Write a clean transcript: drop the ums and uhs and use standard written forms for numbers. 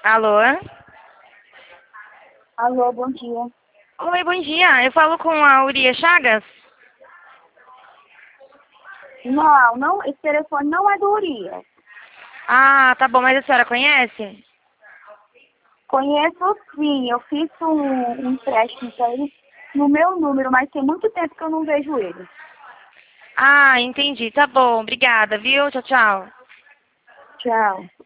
Alô? Alô, bom dia. Oi, bom dia. Eu falo com a Urias Chagas? Não, esse telefone não é do Urias. Ah, tá bom, mas a senhora conhece? Conheço sim, eu fiz um empréstimo para ele no meu número, mas tem muito tempo que eu não vejo ele. Ah, entendi. Tá bom, obrigada, viu? Tchau, tchau. Tchau.